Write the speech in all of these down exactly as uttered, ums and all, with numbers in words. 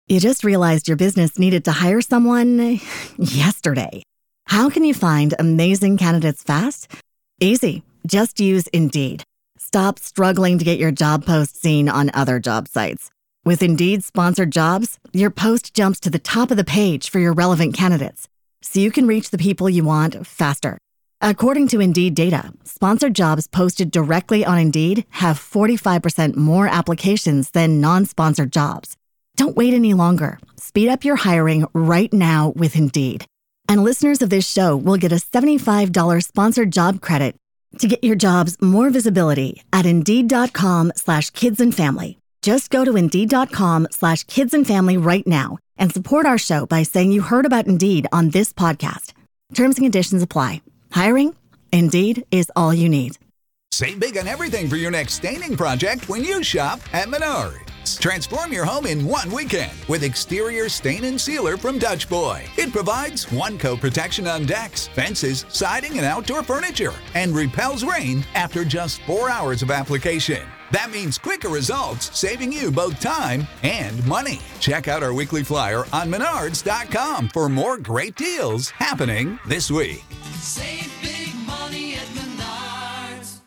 You just realized your business needed to hire someone yesterday. How can you find amazing candidates fast? Easy. Just use Indeed. Stop struggling to get your job post seen on other job sites. With Indeed sponsored jobs, your post jumps to the top of the page for your relevant candidates, so you can reach the people you want faster. According to Indeed data, sponsored jobs posted directly on Indeed have forty-five percent more applications than non-sponsored jobs. Don't wait any longer. Speed up your hiring right now with Indeed. And listeners of this show will get a seventy-five dollars sponsored job credit to get your jobs more visibility at Indeed.com slash kids and family. Just go to Indeed.com slash kids and family right now and support our show by saying you heard about Indeed on this podcast. Terms and conditions apply. Hiring? Indeed is all you need. Save big on everything for your next staining project when you shop at Menards. Transform your home in one weekend with exterior stain and sealer from Dutch Boy. It provides one-coat protection on decks, fences, siding, and outdoor furniture, and repels rain after just four hours of application. That means quicker results, saving you both time and money. Check out our weekly flyer on Menards dot com for more great deals happening this week. Save big money at Menards.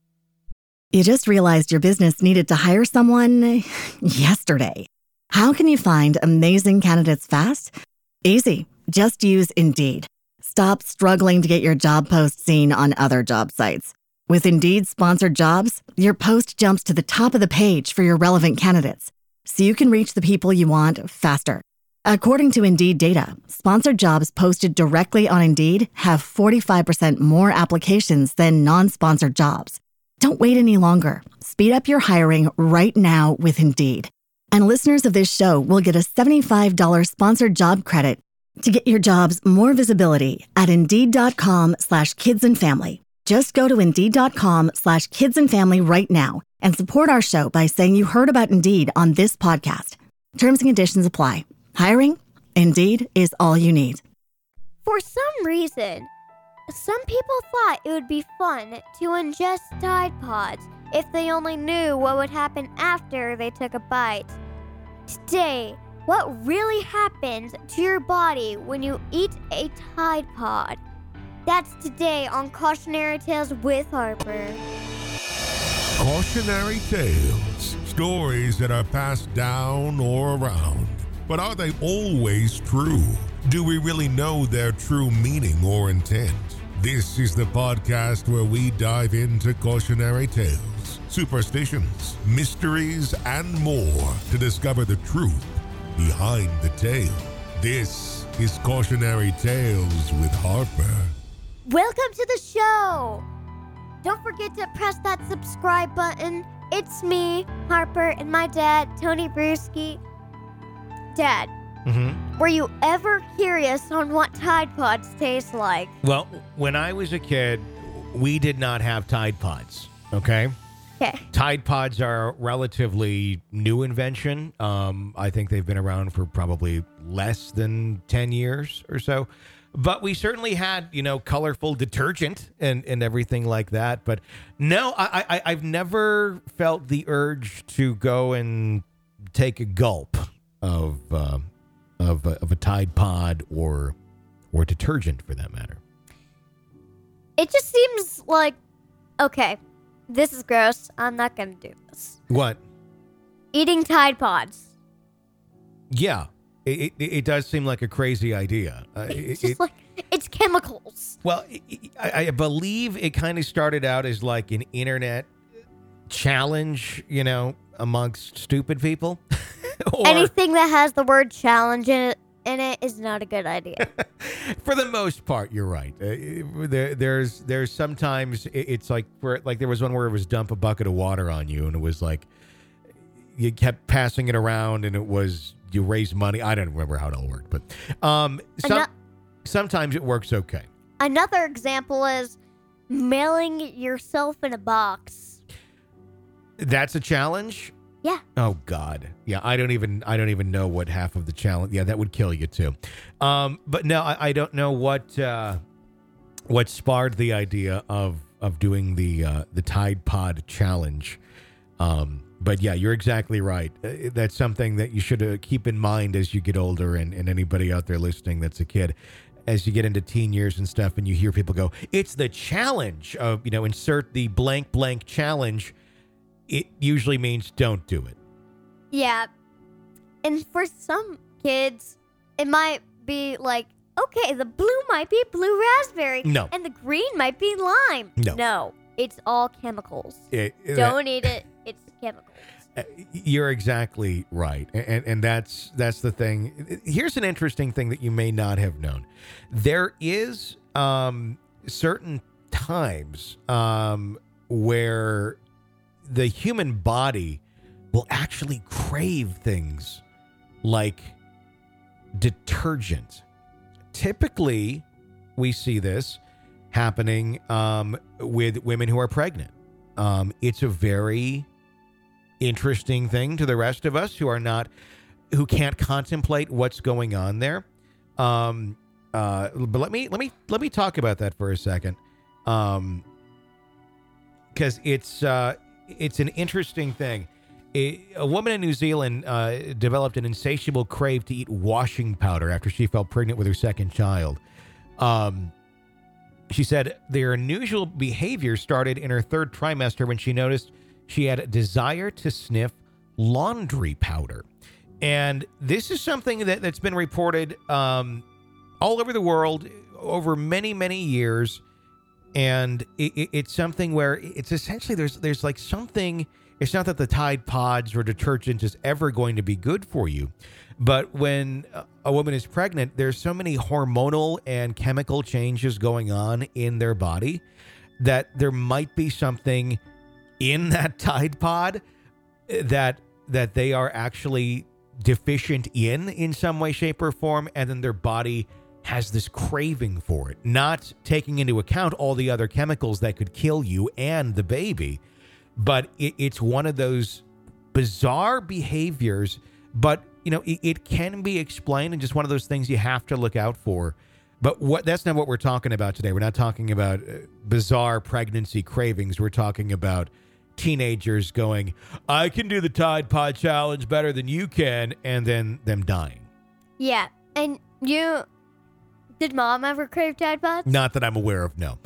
You just realized your business needed to hire someone yesterday. How can you find amazing candidates fast? Easy. Just use Indeed. Stop struggling to get your job post seen on other job sites. With Indeed sponsored jobs, your post jumps to the top of the page for your relevant candidates, so you can reach the people you want faster. According to Indeed data, sponsored jobs posted directly on Indeed have forty-five percent more applications than non-sponsored jobs. Don't wait any longer. Speed up your hiring right now with Indeed. And listeners of this show will get a seventy-five dollars sponsored job credit to get your jobs more visibility at Indeed.com slash kids and family. Just go to Indeed.com slash kids and family right now and support our show by saying you heard about Indeed on this podcast. Terms and conditions apply. Hiring? Indeed is all you need. For some reason, some people thought it would be fun to ingest Tide Pods if they only knew what would happen after they took a bite. Today, what really happens to your body when you eat a Tide Pod? That's today on Cautionary Tales with Harper. Cautionary Tales. Stories that are passed down or around. But are they always true? Do we really know their true meaning or intent? This is the podcast where we dive into cautionary tales, superstitions, mysteries, and more to discover the truth behind the tale. This is Cautionary Tales with Harper. Welcome to the show! Don't forget to press that subscribe button. It's me, Harper, and my dad, Tony Brewski. Dad, Mm-hmm. were you ever curious on what Tide Pods taste like? Well, when I was a kid, we did not have Tide Pods, okay? Okay. Tide Pods are a relatively new invention. Um, I think they've been around for probably less than ten years or so. But we certainly had, you know, colorful detergent and, and everything like that. But no, I, I, I've never felt the urge to go and take a gulp of uh, of, a, of a Tide Pod or or detergent for that matter. It just seems like, okay, this is gross. I'm not going to do this. What? Eating Tide Pods. Yeah, it, it, it does seem like a crazy idea. Uh, It's it, just it, like, it's chemicals. well, it, I, I believe it kind of started out as like an internet challenge, you know, amongst stupid people. Or, Anything that has the word challenge in it, in it is not a good idea. for the most part, you're right. Uh, there, there's there's sometimes it- it's like where, like there was one where it was dump a bucket of water on you, and it was like you kept passing it around, and it was you raise money. I don't remember how it all worked, but um, some, Ano- sometimes it works okay. Another example is mailing yourself in a box. That's a challenge. Yeah. Oh God. Yeah. I don't even, I don't even know what half of the challenge. Yeah. That would kill you too. Um, but no, I, I don't know what, uh, what sparked the idea of, of doing the, uh, the Tide Pod challenge. Um, But yeah, you're exactly right. Uh, That's something that you should uh, keep in mind as you get older, and, and anybody out there listening that's a kid, as you get into teen years and stuff, and you hear people go, it's the challenge of, you know, insert the blank blank challenge. It usually means don't do it. Yeah. And for some kids, it might be like, okay, the blue might be blue raspberry. No. And the green might be lime. No. No. It's all chemicals. It- it- Don't eat it. It's chemicals. Uh, You're exactly right, and and that's that's the thing. Here's an interesting thing that you may not have known. There is um, certain times um, where the human body will actually crave things like detergent. Typically, we see this happening um, with women who are pregnant. Um, it's a very interesting thing to the rest of us who are not, who can't contemplate what's going on there. Um, uh, but let me let me let me talk about that for a second, um, because it's uh, it's an interesting thing. A, a woman in New Zealand uh, developed an insatiable crave to eat washing powder after she fell pregnant with her second child. Um, she said their unusual behavior started in her third trimester when she noticed she had a desire to sniff laundry powder. And this is something that, that's been reported um, all over the world over many, many years. And it, it, it's something where it's essentially there's there's like something. It's not that the Tide Pods or detergent is ever going to be good for you. But when a woman is pregnant, there's so many hormonal and chemical changes going on in their body that there might be something in that Tide Pod that that they are actually deficient in in some way, shape, or form, and then their body has this craving for it, not taking into account all the other chemicals that could kill you and the baby. But it, it's one of those bizarre behaviors, but you know, it, it can be explained, and just one of those things you have to look out for. But what that's not what we're talking about today. We're not talking about uh, bizarre pregnancy cravings. We're talking about teenagers going, I can do the Tide Pod challenge better than you can, and then them dying. Yeah. And you, did mom ever crave Tide Pods? Not that I'm aware of, no.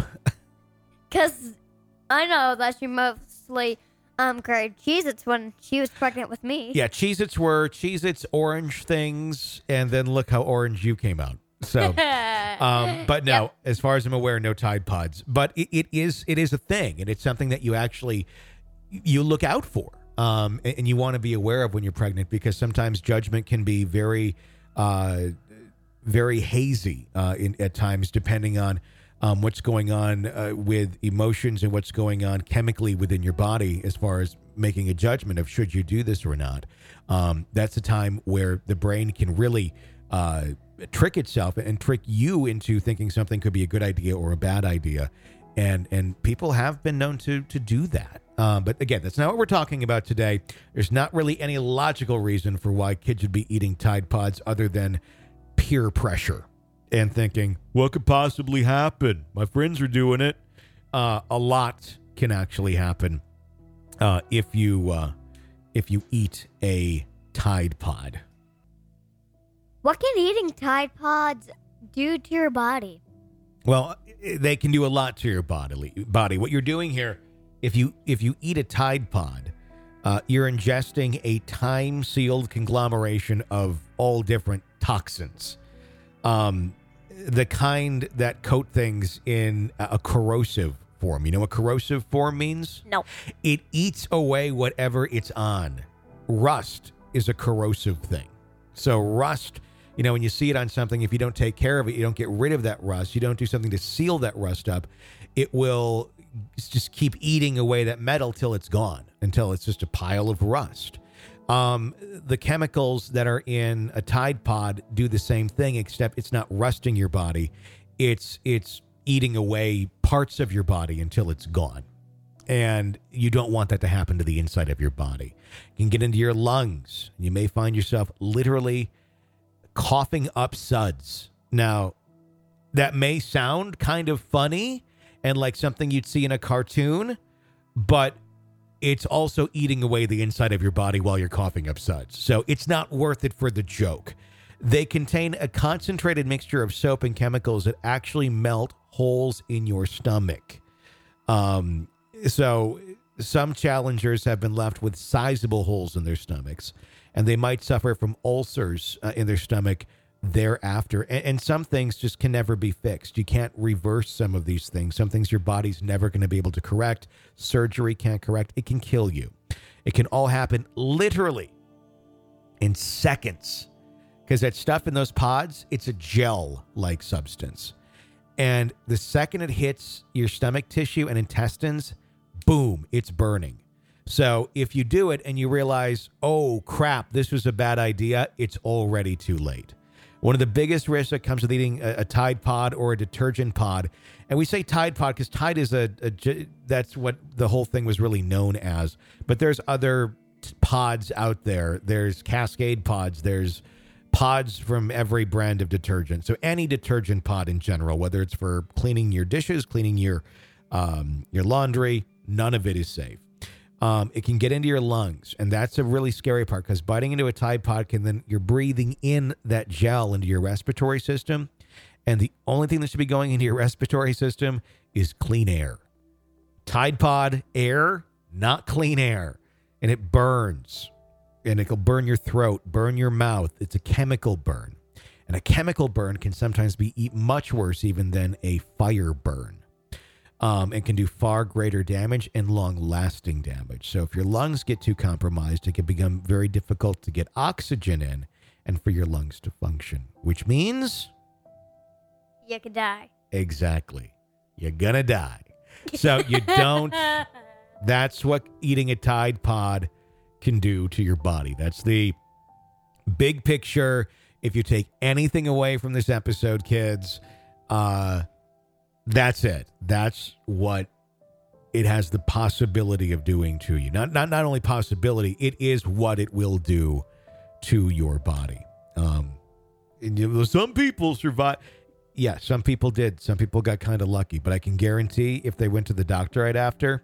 Because I know that she mostly um craved Cheez-Its when she was pregnant with me. Yeah, Cheez-Its were Cheez-Its orange things, and then look how orange you came out. So, um, but no, Yep. as far as I'm aware, no Tide Pods. But it, it is it is a thing, and it's something that you actually you look out for, um, and, and you want to be aware of when you're pregnant, because sometimes judgment can be very, uh, very hazy uh, in at times, depending on um, what's going on uh, with emotions and what's going on chemically within your body, as far as making a judgment of should you do this or not. Um, that's a time where the brain can really uh, trick itself and trick you into thinking something could be a good idea or a bad idea. And and people have been known to to do that. Um, but again, that's not what we're talking about today. There's not really any logical reason for why kids should be eating Tide Pods other than peer pressure and thinking, what could possibly happen? My friends are doing it. Uh, a lot can actually happen uh, if you uh, if you eat a Tide Pod. What can eating Tide Pods do to your body? Well, they can do a lot to your bodily body. What you're doing here, if you if you eat a Tide Pod, uh, you're ingesting a time-sealed conglomeration of all different toxins, um, the kind that coat things in a corrosive form. You know what corrosive form means? No. It eats away whatever it's on. Rust is a corrosive thing. So rust, you know, when you see it on something, if you don't take care of it, you don't get rid of that rust, you don't do something to seal that rust up, it will just keep eating away that metal till it's gone, until it's just a pile of rust. Um, the chemicals that are in a Tide Pod do the same thing, except it's not rusting your body. It's it's eating away parts of your body until it's gone. And you don't want that to happen to the inside of your body. It can get into your lungs. You may find yourself literally coughing up suds. Now, that may sound kind of funny and like something you'd see in a cartoon, but it's also eating away the inside of your body while you're coughing up suds. So it's not worth it for the joke. They contain a concentrated mixture of soap and chemicals that actually melt holes in your stomach. Um, so some challengers have been left with sizable holes in their stomachs, and they might suffer from ulcers uh, in their stomach thereafter. And, and some things just can never be fixed. You can't reverse some of these things. Some things your body's never going to be able to correct. Surgery can't correct. It can kill you. It can all happen literally in seconds. Because that stuff in those pods, it's a gel-like substance. And the second it hits your stomach tissue and intestines, boom, it's burning. So if you do it and you realize, oh, crap, this was a bad idea, it's already too late. One of the biggest risks that comes with eating a, a Tide Pod or a detergent pod, and we say Tide Pod because Tide is a, a, that's what the whole thing was really known as. But there's other pods out there. There's Cascade pods. There's pods from every brand of detergent. So any detergent pod in general, whether it's for cleaning your dishes, cleaning your um, your laundry, none of it is safe. Um, it can get into your lungs, and that's a really scary part because biting into a Tide Pod can then you're breathing in that gel into your respiratory system, and the only thing that should be going into your respiratory system is clean air. Tide Pod air, not clean air, and it burns. And it'll burn your throat, burn your mouth. It's a chemical burn. And a chemical burn can sometimes be e- much worse even than a fire burn. Um, and can do far greater damage and long-lasting damage. So if your lungs get too compromised, it can become very difficult to get oxygen in and for your lungs to function. Which means... You could die. Exactly. You're gonna die. So you don't... That's what eating a Tide Pod can do to your body. That's the big picture. If you take anything away from this episode, kids, uh, that's it. That's what it has the possibility of doing to you. Not not not only possibility, it is what it will do to your body. Um, and you know, some people survive. Yeah, some people did. Some people got kind of lucky, but I can guarantee if they went to the doctor right after,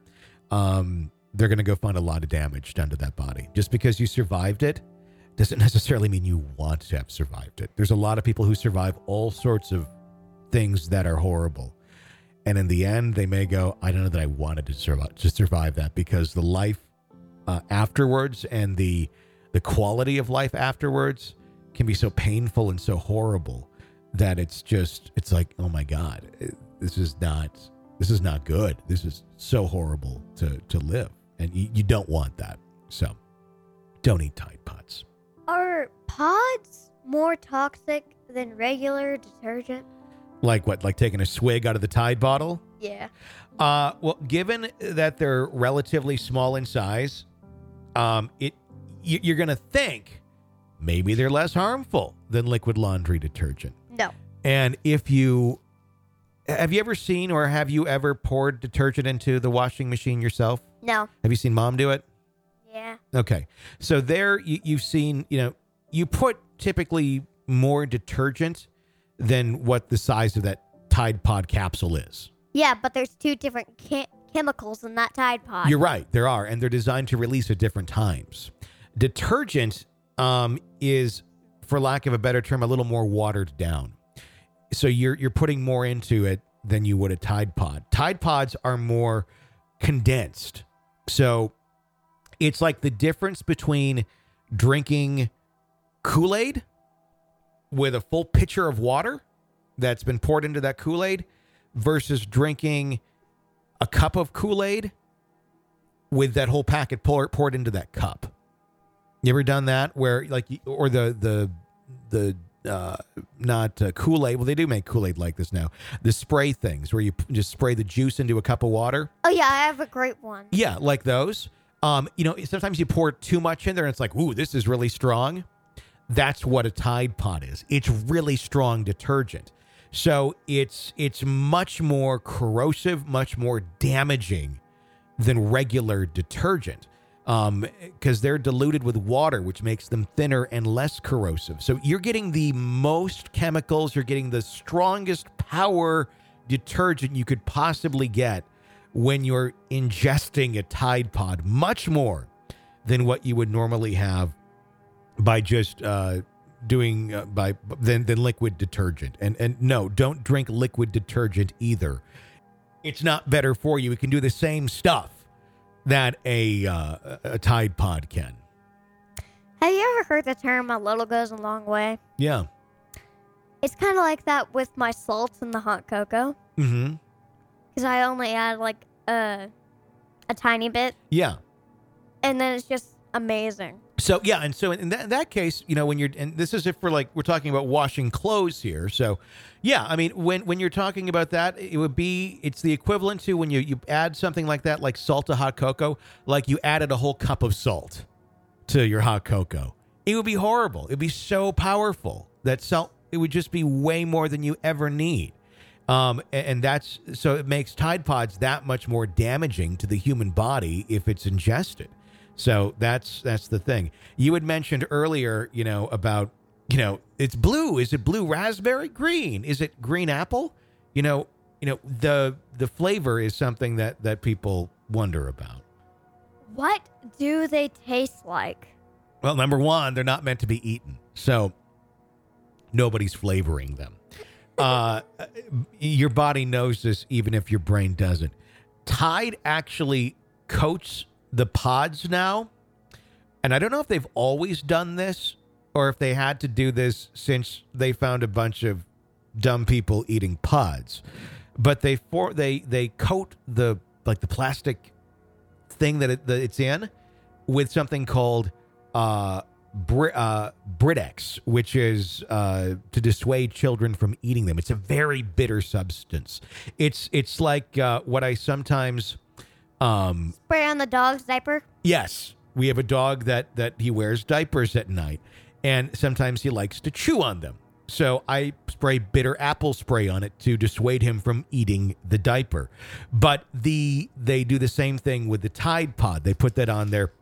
um, they're going to go find a lot of damage done to that body. Just because you survived it doesn't necessarily mean you want to have survived it. There's a lot of people who survive all sorts of things that are horrible. And in the end, they may go, I don't know that I wanted to survive, to survive that, because the life uh, afterwards and the the quality of life afterwards can be so painful and so horrible that it's just, it's like, oh my God, this is not, this is not good. This is so horrible to, to live. And you, you don't want that. So don't eat Tide Pods. Are pods more toxic than regular detergent? Like what? Like taking a swig out of the Tide bottle? Yeah. Uh, well, given that they're relatively small in size, um, it you, you're going to think maybe they're less harmful than liquid laundry detergent. No. And if you... Have you ever seen or have you ever poured detergent into the washing machine yourself? No. Have you seen Mom do it? Yeah. Okay. So there you, you've seen, you know, you put typically more detergent than what the size of that Tide Pod capsule is. Yeah, but there's two different che- chemicals in that Tide Pod. You're right. There are. And they're designed to release at different times. Detergent um, is, for lack of a better term, a little more watered down. So you're you're putting more into it than you would a Tide Pod. Tide Pods are more condensed. So it's like the difference between drinking Kool-Aid with a full pitcher of water that's been poured into that Kool-Aid versus drinking a cup of Kool-Aid with that whole packet pour, poured into that cup. You ever done that where like, or the, the, the, uh, not uh, Kool-Aid. Well, they do make Kool-Aid like this now. The spray things where you p- just spray the juice into a cup of water. Oh, yeah, I have a great one. Yeah, like those. Um, you know, sometimes you pour too much in there and it's like, ooh, this is really strong. That's what a Tide Pod is. It's really strong detergent. So it's it's much more corrosive, much more damaging than regular detergent. Um, because they're diluted with water, which makes them thinner and less corrosive. So you're getting the most chemicals, you're getting the strongest power detergent you could possibly get when you're ingesting a Tide Pod, much more than what you would normally have by just uh, doing uh, by than, than liquid detergent. And and no, don't drink liquid detergent either. It's not better for you. It can do the same stuff that a uh, a Tide Pod can. Have you ever heard the term "a little goes a long way"? Yeah. It's kind of like that with my salts in the hot cocoa. Mm-hmm. Because I only add like a a tiny bit, Yeah. and then it's just amazing. So yeah, and so in that, in that case, you know, when you're, and this is if for like we're talking about washing clothes here. So, yeah, I mean, when when you're talking about that, it would be it's the equivalent to when you you add something like that, like salt to hot cocoa, like you added a whole cup of salt to your hot cocoa. It would be horrible. It'd be so powerful that salt. It would just be way more than you ever need. Um, and, and that's so it makes Tide Pods that much more damaging to the human body if it's ingested. So that's that's the thing. You had mentioned earlier, you know, about, you know, it's blue. Is it blue raspberry? Green? Is it green apple? You know, you know, the the flavor is something that, that people wonder about. What do they taste like? Well, number one, they're not meant to be eaten. So nobody's flavoring them. Uh, your body knows this even if your brain doesn't. Tide actually coats the pods now, and I don't know if they've always done this or if they had to do this since they found a bunch of dumb people eating pods, but they for they they coat the like the plastic thing that, it, that it's in with something called uh, Br- uh, Britex, which is uh, to dissuade children from eating them. It's a very bitter substance. It's it's like uh, what I sometimes um, Spray on the dog's diaper? yes, we have a dog that that he wears diapers at night, and sometimes he likes to chew on them. So I spray bitter apple spray on it to dissuade him from eating the diaper. But the they do the same thing with the Tide Pod. They put that on there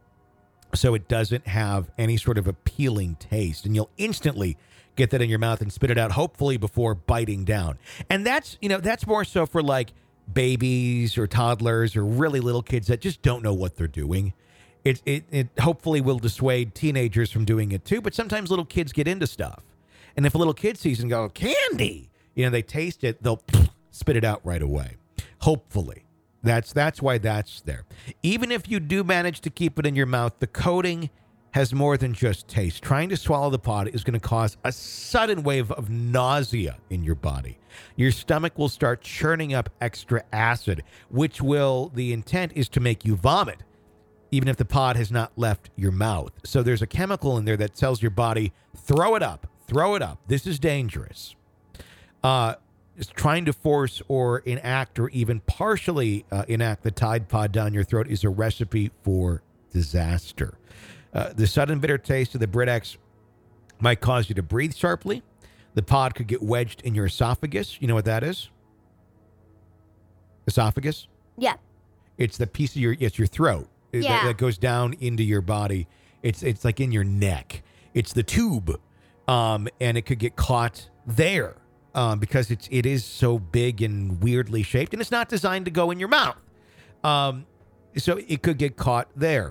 so it doesn't have any sort of appealing taste, and you'll instantly get that in your mouth and spit it out, hopefully before biting down. And that's, you know, that's more so for like babies or toddlers or really little kids that just don't know what they're doing. It, it, it hopefully will dissuade teenagers from doing it too, but sometimes little kids get into stuff. And if a little kid sees and go, candy, you know, they taste it, they'll spit it out right away. Hopefully. That's that's why that's there. Even if you do manage to keep it in your mouth, the coating has more than just taste. Trying to swallow the pod is going to cause a sudden wave of nausea in your body. Your stomach will start churning up extra acid, which will, the intent is to make you vomit, even if the pod has not left your mouth. So there's a chemical in there that tells your body, throw it up, throw it up. This is dangerous. Uh, trying to force or enact or even partially uh, enact the Tide Pod down your throat is a recipe for disaster. Uh, the sudden bitter taste of the Britex might cause you to breathe sharply. The pod could get wedged in your esophagus. You know what that is? Esophagus? Yeah. It's the piece of your, it's your throat that- Yeah. that goes down into your body. It's it's like in your neck. It's the tube, um, and it could get caught there um, because it's it is so big and weirdly shaped, and it's not designed to go in your mouth. Um, so it could get caught there.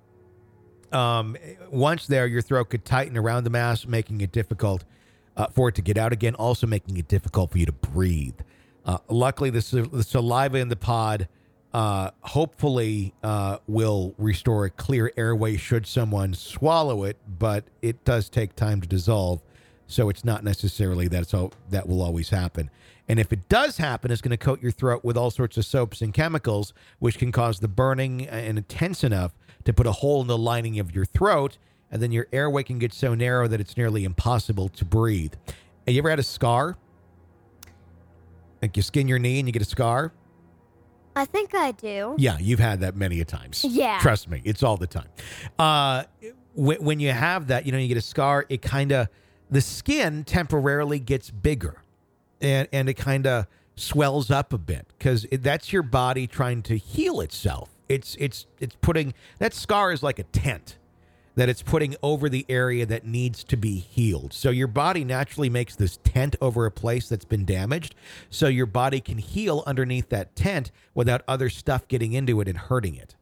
Um, once there, your throat could tighten around the mass, making it difficult uh, for it to get out again, also making it difficult for you to breathe. Uh, luckily, the, sa- the saliva in the pod uh, hopefully uh, will restore a clear airway should someone swallow it, but it does take time to dissolve, so it's not necessarily that it's all, that will always happen. And if it does happen, it's going to coat your throat with all sorts of soaps and chemicals, which can cause the burning and intense enough to put a hole in the lining of your throat, and then your airway can get so narrow that it's nearly impossible to breathe. Have you ever had a scar? Like you skin your knee and you get a scar? I think I do. Yeah, you've had that many a times. Yeah. Trust me, it's all the time. Uh, when, when you have that, you know, you get a scar, it kind of, the skin temporarily gets bigger and, and it kind of swells up a bit because that's your body trying to heal itself. It's, it's, it's putting, that scar is like a tent. that it's putting over the area that needs to be healed. So your body naturally makes this tent over a place that's been damaged, so your body can heal underneath that tent without other stuff getting into it and hurting it.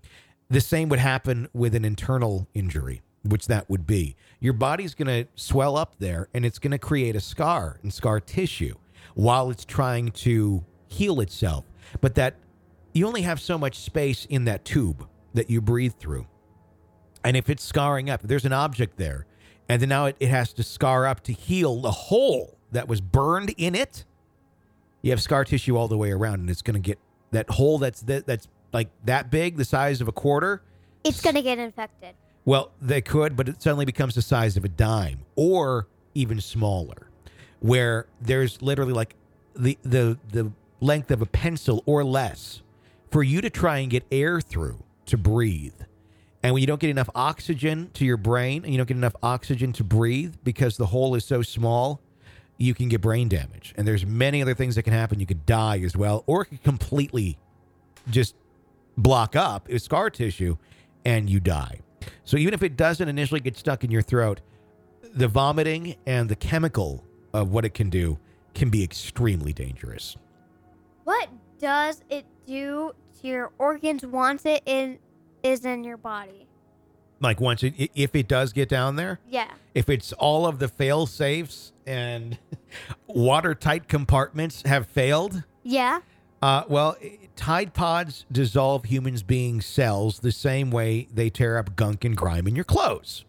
The same would happen with an internal injury, which that would be. Your body's going to swell up there, and it's going to create a scar and scar tissue while it's trying to heal itself. But that you only have so much space in that tube that you breathe through. And if it's scarring up, if there's an object there, and then now it, it has to scar up to heal the hole that was burned in it, you have scar tissue all the way around, and it's going to get that hole that's that, that's like that big, the size of a quarter. It's going to get infected. Well, they could, but it suddenly becomes the size of a dime or even smaller, where there's literally like the the the length of a pencil or less for you to try and get air through to breathe. And when you don't get enough oxygen to your brain and you don't get enough oxygen to breathe because the hole is so small, you can get brain damage. And there's many other things that can happen. You could die as well, or it could completely just block up with scar tissue and you die. So even if it doesn't initially get stuck in your throat, the vomiting and the chemical of what it can do can be extremely dangerous. What does it do to your organs once it in, is in your body? Like once it, if it does get down there? Yeah. If it's all of the fail safes and watertight compartments have failed? Yeah. Uh, well, Tide Pods dissolve humans being cells the same way they tear up gunk and grime in your clothes.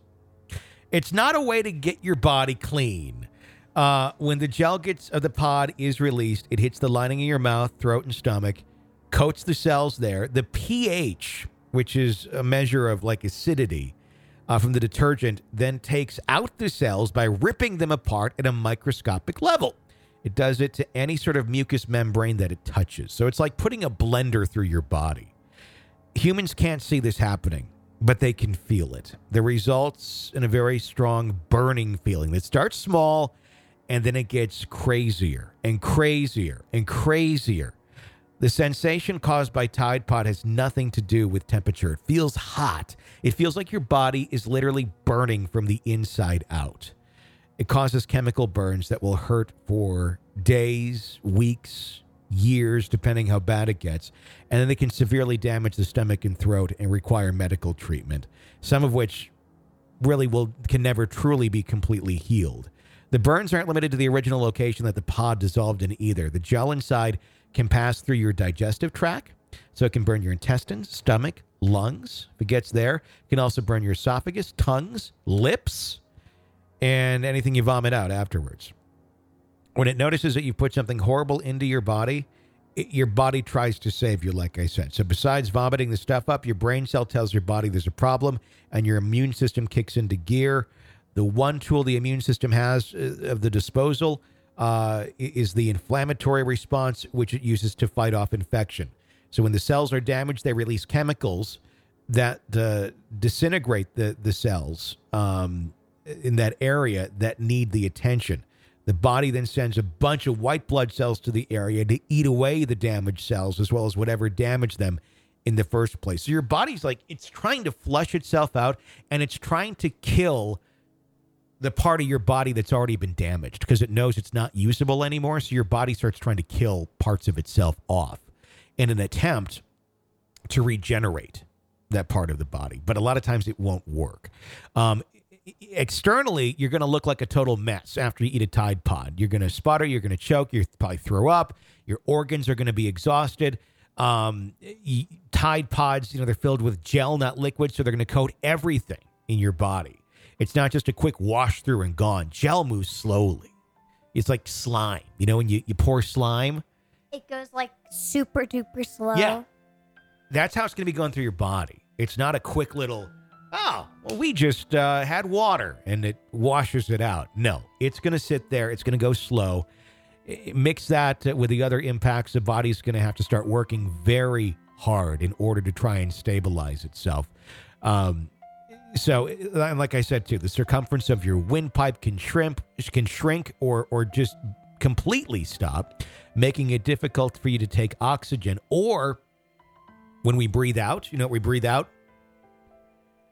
It's not a way to get your body clean. Uh, when the gel gets of the pod is released, it hits the lining of your mouth, throat, and stomach, coats the cells there. The pH, which is a measure of like acidity uh, from the detergent, then takes out the cells by ripping them apart at a microscopic level. It does it to any sort of mucous membrane that it touches. So it's like putting a blender through your body. Humans can't see this happening, but they can feel it. The results in a very strong burning feeling that starts small and then it gets crazier and crazier and crazier. The sensation caused by Tide Pod has nothing to do with temperature. It feels hot. It feels like your body is literally burning from the inside out. It causes chemical burns that will hurt for days, weeks, years, depending how bad it gets. And then they can severely damage the stomach and throat and require medical treatment, some of which really will can never truly be completely healed. The burns aren't limited to the original location that the pod dissolved in either. The gel inside can pass through your digestive tract, so it can burn your intestines, stomach, lungs. If it gets there, it can also burn your esophagus, tongues, lips, and anything you vomit out afterwards. When it notices that you put something horrible into your body, it, your body tries to save you, like I said. So besides vomiting the stuff up, your brain cell tells your body there's a problem, and your immune system kicks into gear. The one tool the immune system has uh, of the disposal uh, is the inflammatory response, which it uses to fight off infection. So when the cells are damaged, they release chemicals that uh, disintegrate the, the cells um, in that area that need the attention. The body then sends a bunch of white blood cells to the area to eat away the damaged cells as well as whatever damaged them in the first place. So your body's like, it's trying to flush itself out, and it's trying to kill the part of your body that's already been damaged because it knows it's not usable anymore. So your body starts trying to kill parts of itself off in an attempt to regenerate that part of the body. But a lot of times it won't work. Um, externally, you're going to look like a total mess after you eat a Tide Pod. You're going to sputter, you're going to choke, you probably throw up, your organs are going to be exhausted. Um, Tide Pods, you know, they're filled with gel, not liquid, so they're going to coat everything in your body. It's not just a quick wash through and gone. Gel moves slowly. It's like slime. You know, when you, you pour slime? It goes like super duper slow. Yeah. That's how it's going to be going through your body. It's not a quick little, oh, well, we just uh, had water and it washes it out. No, it's going to sit there. It's going to go slow. It, mix that with the other impacts. The body's going to have to start working very hard in order to try and stabilize itself. Um, so, like I said, too, the circumference of your windpipe can shrimp, can shrink or or just completely stop, making it difficult for you to take oxygen. Or when we breathe out, you know what we breathe out?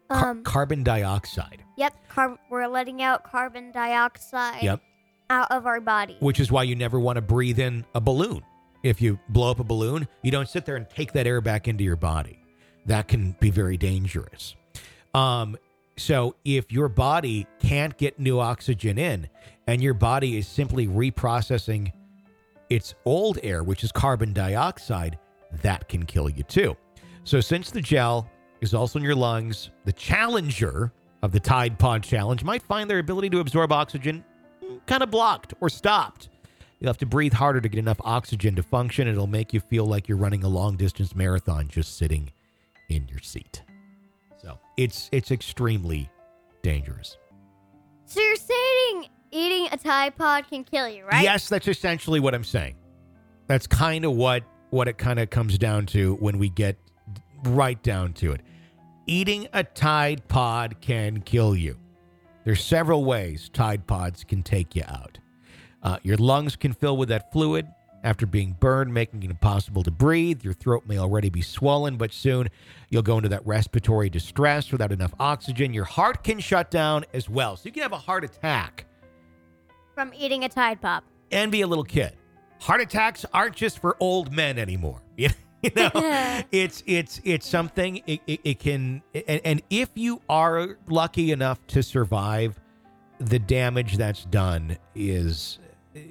Car- Um, carbon dioxide. Yep, car- we're letting out carbon dioxide Yep. out of our body. Which is why you never want to breathe in a balloon. If you blow up a balloon, you don't sit there and take that air back into your body. That can be very dangerous. Um, so if your body can't get new oxygen in and your body is simply reprocessing its old air, which is carbon dioxide, that can kill you too. So since the gel is also in your lungs, the challenger of the Tide Pod Challenge might find their ability to absorb oxygen kind of blocked or stopped. You'll have to breathe harder to get enough oxygen to function. It'll make you feel like you're running a long-distance marathon just sitting in your seat. So it's it's extremely dangerous. So you're saying eating a Tide Pod can kill you, right? Yes, that's essentially what I'm saying. That's kind of what, what it kind of comes down to when we get right down to it. Eating a Tide Pod can kill you. There's several ways Tide Pods can take you out. Uh, your lungs can fill with that fluid after being burned, making it impossible to breathe. Your throat may already be swollen, but soon you'll go into that respiratory distress without enough oxygen. Your heart can shut down as well. So you can have a heart attack From eating a Tide Pop. and be a little kid. Heart attacks aren't just for old men anymore. You know, it's it's it's something it, it, it can, and, and if you are lucky enough to survive, the damage that's done is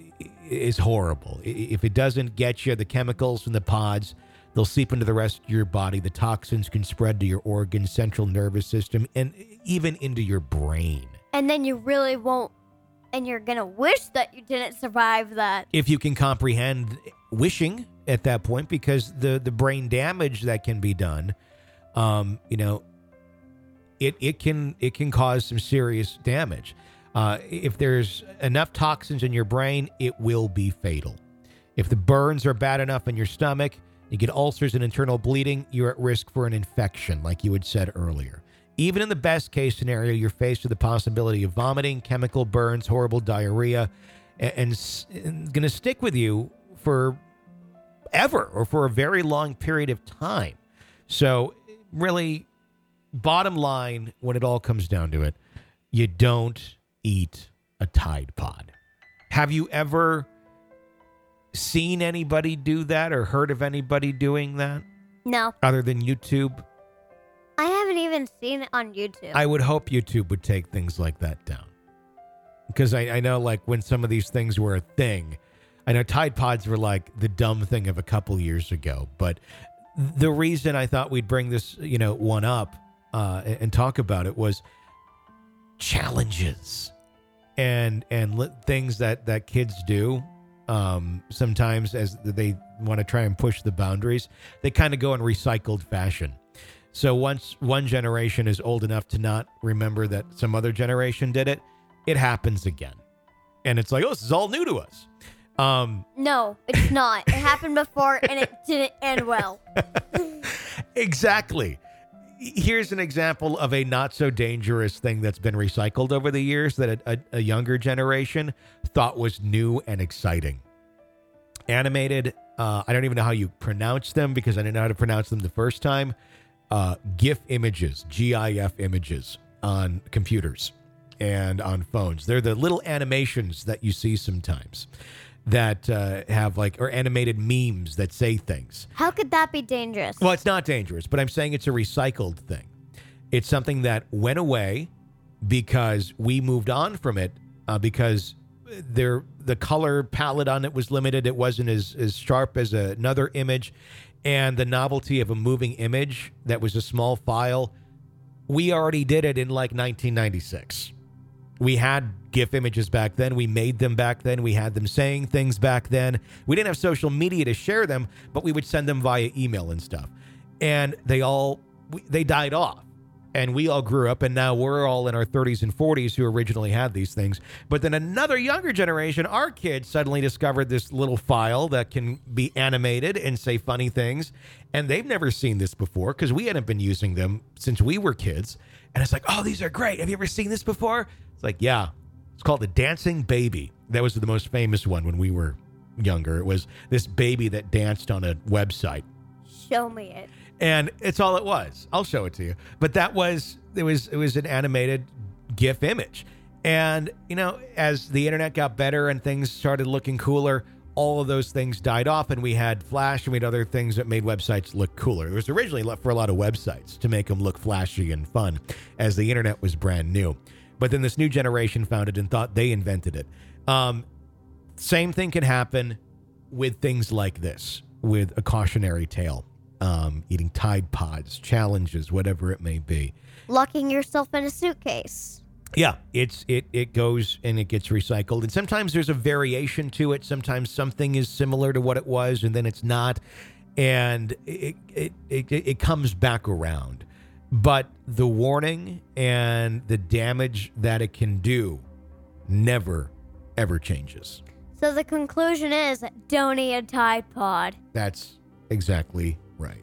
is horrible. If it doesn't get you, the chemicals from the pods, they'll seep into the rest of your body. The toxins can spread to your organs, central nervous system, and even into your brain. And then you really won't, and you're going to wish that you didn't survive that. If you can comprehend wishing at that point, because the, the brain damage that can be done, um, you know, it, it can it can cause some serious damage. Uh, if there's enough toxins in your brain, it will be fatal. If the burns are bad enough in your stomach, you get ulcers and internal bleeding, you're at risk for an infection, like you had said earlier. Even in the best case scenario, you're faced with the possibility of vomiting, chemical burns, horrible diarrhea, and, and, and going to stick with you for ever or for a very long period of time. So really, bottom line, when it all comes down to it, you don't eat a Tide Pod. Have you ever seen anybody do that or heard of anybody doing that No, other than YouTube? I haven't even seen it on YouTube. I would hope YouTube would take things like that down. Because I, I know, like, when some of these things were a thing, I know Tide Pods were like the dumb thing of a couple years ago. But the reason I thought we'd bring this, you know, one up uh, and, and talk about it was challenges and and li- things that, that kids do. Um, sometimes as they want to try and push the boundaries, they kind of go in recycled fashion. So once one generation is old enough to not remember that some other generation did it, it happens again. And it's like, oh, this is all new to us. Um, No, it's not. It happened before and it didn't end well. exactly. Here's an example of a not so dangerous thing that's been recycled over the years that a, a, a younger generation thought was new and exciting. Animated, uh, I don't even know how you pronounce them because I didn't know how to pronounce them the first time. Uh, GIF images, G I F images on computers and on phones. They're the little animations that you see sometimes that uh, have like, or animated memes that say things. How could that be dangerous? Well, it's not dangerous, but I'm saying it's a recycled thing. It's something that went away because we moved on from it uh, because there the color palette on it was limited. It wasn't as, as sharp as another image. And the novelty of a moving image that was a small file, we already did it in like nineteen ninety-six. We had GIF images back then. We made them back then. We had them saying things back then. We didn't have social media to share them, but we would send them via email and stuff. And they all, they died off. And we all grew up, and now we're all in our thirties and forties who originally had these things. But then another younger generation, our kids, suddenly discovered this little file that can be animated and say funny things. And they've never seen this before because we hadn't been using them since we were kids. And it's like, oh, these are great. Have you ever seen this before? It's like, yeah. It's called the Dancing Baby. That was the most famous one when we were younger. It was this baby that danced on a website. Show me it. And it's all it was. I'll show it to you. But that was it was it was an animated GIF image. And, you know, as the internet got better and things started looking cooler, all of those things died off, and we had Flash and we had other things that made websites look cooler. It was originally for a lot of websites to make them look flashy and fun, as the internet was brand new. But then this new generation found it and thought they invented it. Um, same thing can happen with things like this, with a cautionary tale, um, eating Tide Pods, challenges, whatever it may be. Locking yourself in a suitcase. Yeah, it's it it goes and it gets recycled. And sometimes there's a variation to it. Sometimes something is similar to what it was and then it's not. And it it it, it comes back around. But the warning and the damage that it can do never, ever changes. So the conclusion is, don't eat a Tide Pod. That's exactly right.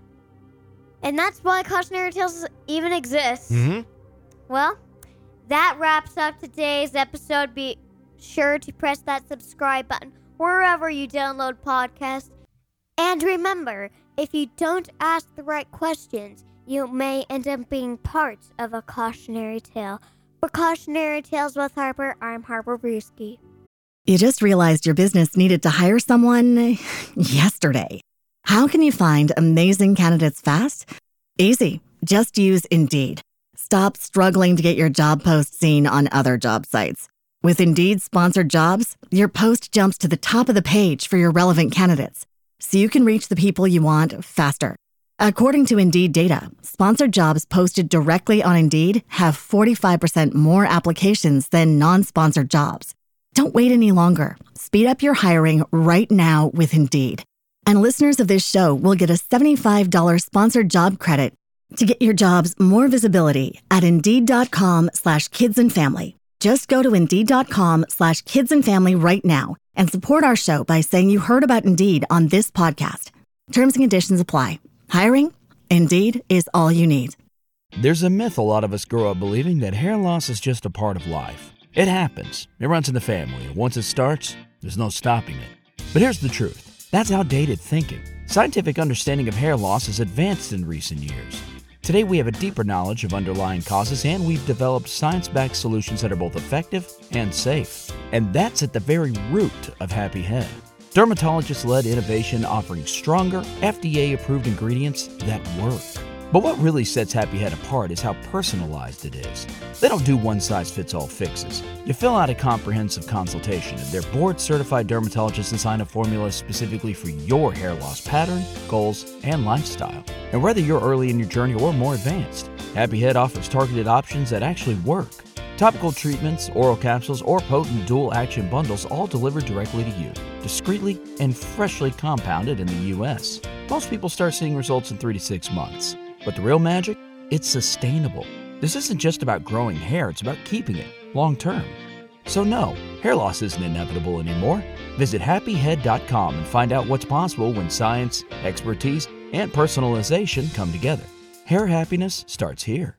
And that's why Cautionary Tales even exists. Mm-hmm. Well, that wraps up today's episode. Be sure to press that subscribe button wherever you download podcasts. And remember, if you don't ask the right questions, you may end up being part of a cautionary tale. For Cautionary Tales with Harper, I'm Harper Brewski. You just realized your business needed to hire someone yesterday. How can you find amazing candidates fast? Easy. Just use Indeed. Stop struggling to get your job post seen on other job sites. With Indeed sponsored jobs, your post jumps to the top of the page for your relevant candidates, so you can reach the people you want faster. According to Indeed data, sponsored jobs posted directly on Indeed have forty-five percent more applications than non-sponsored jobs. Don't wait any longer. Speed up your hiring right now with Indeed. And listeners of this show will get a seventy-five dollars sponsored job credit to get your jobs more visibility at Indeed.com slash kids and family. Just go to Indeed.com slash kids and family right now and support our show by saying you heard about Indeed on this podcast. Terms and conditions apply. Hiring? Indeed is all you need. There's a myth a lot of us grow up believing that hair loss is just a part of life. It happens. It runs in the family, and once it starts, there's no stopping it. But here's the truth. That's outdated thinking. Scientific understanding of hair loss has advanced in recent years. Today, we have a deeper knowledge of underlying causes, and we've developed science-backed solutions that are both effective and safe. And that's at the very root of Happy Head. Dermatologist-led innovation offering stronger, F D A-approved ingredients that work. But what really sets Happy Head apart is how personalized it is. They don't do one-size-fits-all fixes. You fill out a comprehensive consultation, and their board-certified dermatologists design a formula specifically for your hair loss pattern, goals, and lifestyle. And whether you're early in your journey or more advanced, Happy Head offers targeted options that actually work. Topical treatments, oral capsules, or potent dual-action bundles all delivered directly to you, discreetly and freshly compounded in the U S. Most people start seeing results in three to six months. But the real magic? It's sustainable. This isn't just about growing hair, it's about keeping it long-term. So no, hair loss isn't inevitable anymore. Visit happy head dot com and find out what's possible when science, expertise, and personalization come together. Hair happiness starts here.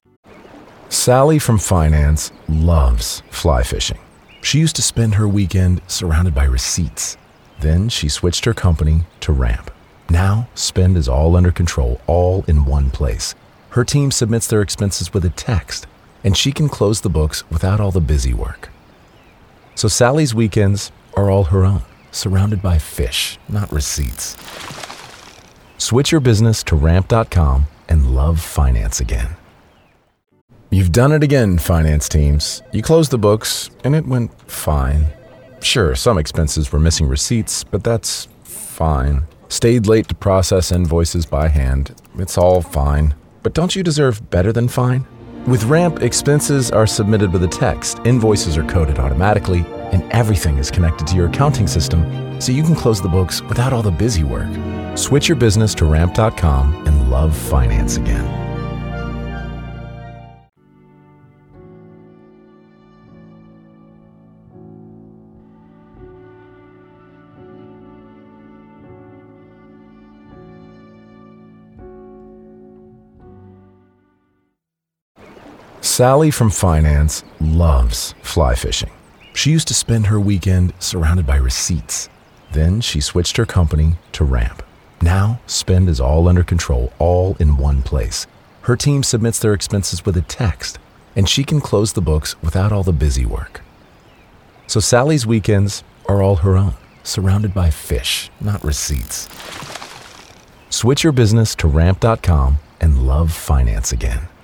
Sally from finance loves fly fishing. She used to spend her weekend surrounded by receipts. Then she switched her company to Ramp. Now, spend is all under control, all in one place. Her team submits their expenses with a text, and she can close the books without all the busy work. So Sally's weekends are all her own, surrounded by fish, not receipts. Switch your business to ramp dot com and love finance again. You've done it again, finance teams. You closed the books, and it went fine. Sure, some expenses were missing receipts, but that's fine. Stayed late to process invoices by hand. It's all fine. But don't you deserve better than fine? With Ramp, expenses are submitted with a text, invoices are coded automatically, and everything is connected to your accounting system, so you can close the books without all the busy work. Switch your business to ramp dot com and love finance again. Sally from finance loves fly fishing. She used to spend her weekend surrounded by receipts. Then she switched her company to Ramp. Now, spend is all under control, all in one place. Her team submits their expenses with a text, and she can close the books without all the busy work. So Sally's weekends are all her own, surrounded by fish, not receipts. Switch your business to ramp dot com and love finance again.